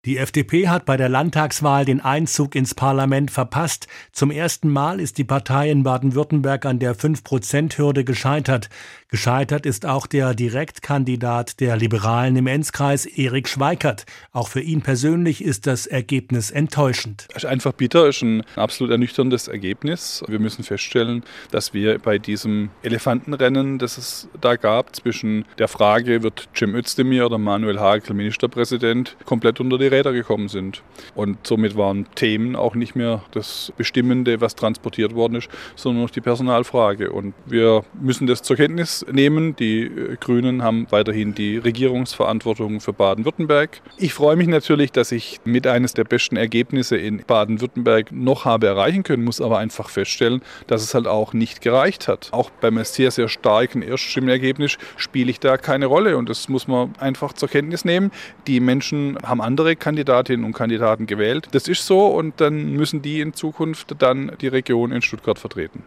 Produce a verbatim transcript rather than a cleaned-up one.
Die F D P hat bei der Landtagswahl den Einzug ins Parlament verpasst. Zum ersten Mal ist die Partei in Baden-Württemberg an der fünf Prozent Hürde gescheitert. Gescheitert ist auch der Direktkandidat der Liberalen im Enzkreis, Erik Schweikert. Auch für ihn persönlich ist das Ergebnis enttäuschend. Es ist einfach bitter, es ist ein absolut ernüchterndes Ergebnis. Wir müssen feststellen, dass wir bei diesem Elefantenrennen, das es da gab, zwischen der Frage, wird Cem Özdemir oder Manuel Hagel Ministerpräsident, komplett unter die Räder gekommen sind. Und somit waren Themen auch nicht mehr das Bestimmende, was transportiert worden ist, sondern noch die Personalfrage. Und wir müssen das zur Kenntnis nehmen. Die Grünen haben weiterhin die Regierungsverantwortung für Baden-Württemberg. Ich freue mich natürlich, dass ich mit eines der besten Ergebnisse in Baden-Württemberg noch habe erreichen können, muss aber einfach feststellen, dass es halt auch nicht gereicht hat. Auch beim sehr, sehr starken Erststimmenergebnis spiele ich da keine Rolle. Und das muss man einfach zur Kenntnis nehmen. Die Menschen haben andere Kandidatinnen und Kandidaten gewählt. Das ist so und dann müssen die in Zukunft dann die Region in Stuttgart vertreten.